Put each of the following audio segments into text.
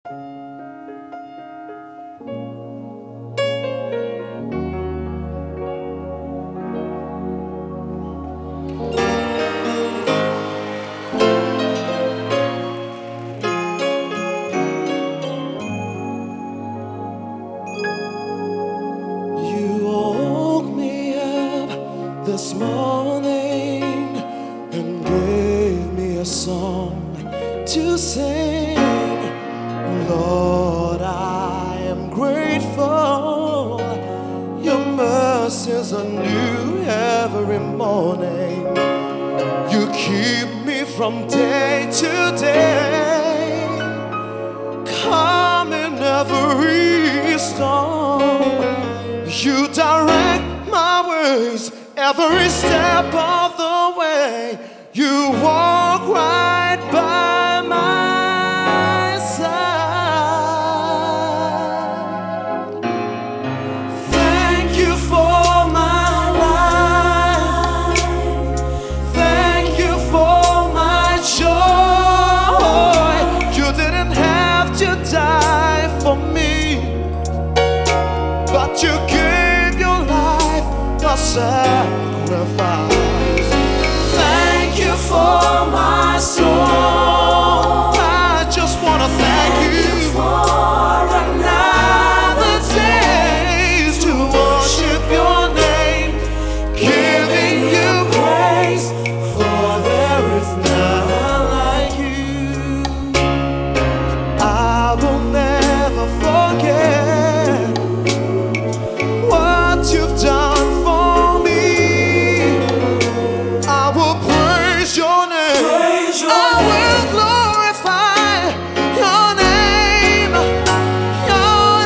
You woke me up this morning and gave me a song to sing. Lord, I am grateful. Your mercies are new every morning. You keep me from day to day, calm in every storm. You direct my ways every step of the way. You walk right by my side. Thank you for my life. Thank you for my joy. You didn't have to die for me, but you gave your life, your sacrifice. Thank you for my soul. I just want to thank you for another day to worship your name, giving you praise, for there is none like you. I will never forget what you've done for me. I will praise your name. I will glorify your name. Your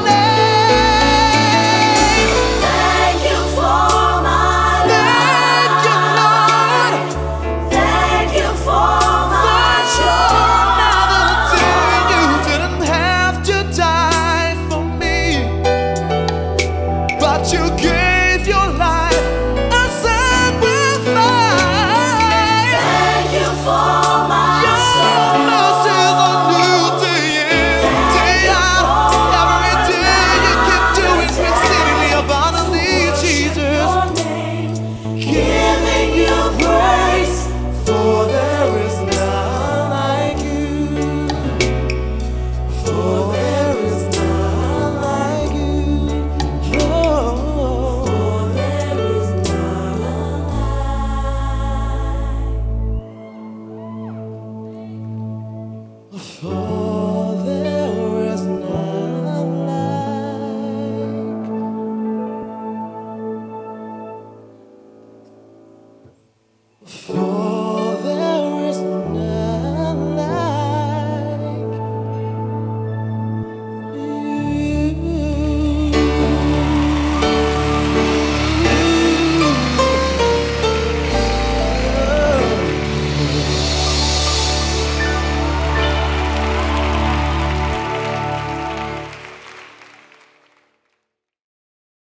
name. Thank you for my Thank you, Lord. life. Thank you for my Another day you joy. didn't have to die for me, but you gave your life a sacrifice. Thank you for my Your mercies are new day in, day out. Every day you keep doing exceedingly abundantly, Jesus. your name, giving you praise. For there is none like you. For there is none like you. Oh, There is none for there is none like. For